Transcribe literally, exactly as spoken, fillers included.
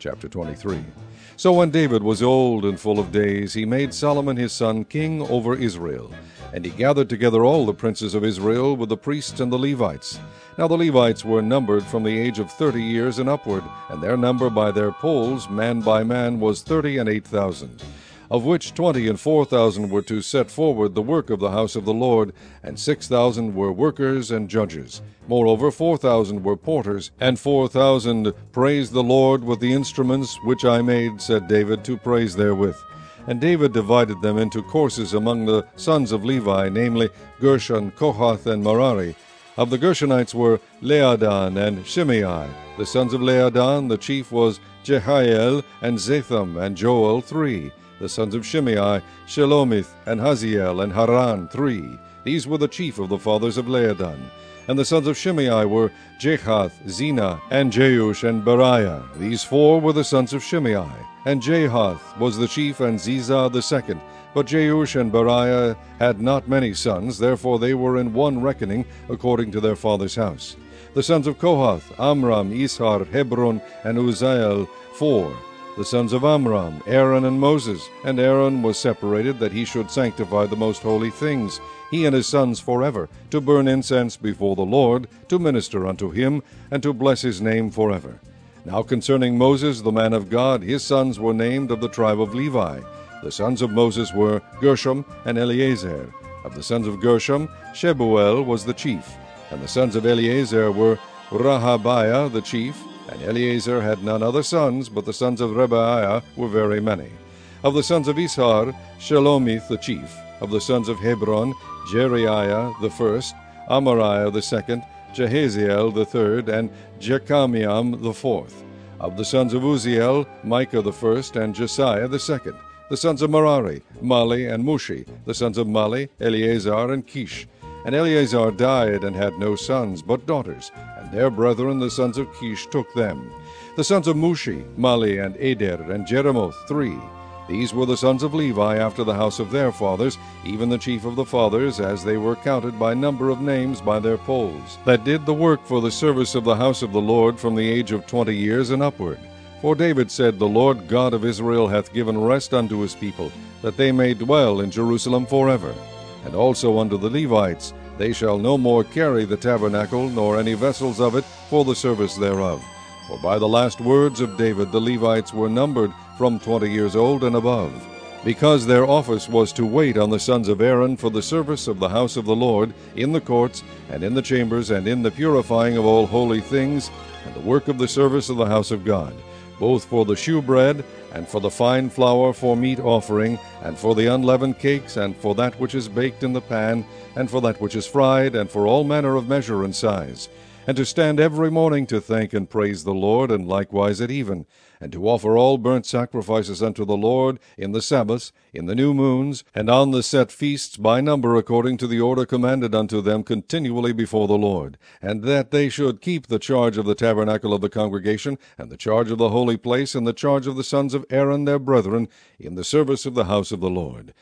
chapter twenty-three. So when David was old and full of days, he made Solomon his son king over Israel. And he gathered together all the princes of Israel with the priests and the Levites. Now the Levites were numbered from the age of thirty years and upward, and their number by their polls, man by man, was thirty and eight thousand. Of which twenty and four thousand were to set forward the work of the house of the Lord, and six thousand were workers and judges. Moreover, four thousand were porters, and four thousand praised the Lord with the instruments which I made, said David, to praise therewith. And David divided them into courses among the sons of Levi, namely Gershon, Kohath, and Merari. Of the Gershonites were Leadan and Shimei. The sons of Leadan, the chief was Jehiel, and Zatham, and Joel, three. The sons of Shimei, Shelomith, and Haziel, and Haran, three. These were the chief of the fathers of Leadan. And the sons of Shimei were Jehath, Zina, and Jeush, and Beriah. These four were the sons of Shimei. And Jehath was the chief, and Ziza the second. But Jeush and Beriah had not many sons, therefore they were in one reckoning, according to their father's house. The sons of Kohath, Amram, Ishar, Hebron, and Uzziel, four. The sons of Amram, Aaron and Moses. And Aaron was separated, that he should sanctify the most holy things, he and his sons forever, to burn incense before the Lord, to minister unto him, and to bless his name forever. Now concerning Moses, the man of God, his sons were named of the tribe of Levi. The sons of Moses were Gershom and Eleazar. Of the sons of Gershom, Shebuel was the chief. And the sons of Eleazar were Rahabiah the chief, and Eleazar had none other sons, but the sons of Rebiah were very many. Of the sons of Ishar, Shelomith the chief. Of the sons of Hebron, Jeriah the first, Amariah the second, Jehaziel the third, and Jechamiam the fourth. Of the sons of Uzziel, Micah the first, and Jesiah the second. The sons of Merari, Mali and Mushi. The sons of Mali, Eleazar and Kish. And Eleazar died and had no sons, but daughters, and their brethren the sons of Kish took them. The sons of Mushi, Mali and Eder, and Jeremoth, three. These were the sons of Levi after the house of their fathers, even the chief of the fathers, as they were counted by number of names by their polls, that did the work for the service of the house of the Lord from the age of twenty years and upward. For David said, The Lord God of Israel hath given rest unto his people, that they may dwell in Jerusalem forever. And also unto the Levites, they shall no more carry the tabernacle, nor any vessels of it, for the service thereof. For by the last words of David the Levites were numbered from twenty years old and above, because their office was to wait on the sons of Aaron for the service of the house of the Lord, in the courts, and in the chambers, and in the purifying of all holy things, and the work of the service of the house of God, both for the shewbread, and for the fine flour for meat offering, and for the unleavened cakes, and for that which is baked in the pan, and for that which is fried, and for all manner of measure and size, and to stand every morning to thank and praise the Lord, and likewise at even, and to offer all burnt sacrifices unto the Lord in the Sabbaths, in the new moons, and on the set feasts by number according to the order commanded unto them continually before the Lord, and that they should keep the charge of the tabernacle of the congregation, and the charge of the holy place, and the charge of the sons of Aaron their brethren, in the service of the house of the Lord.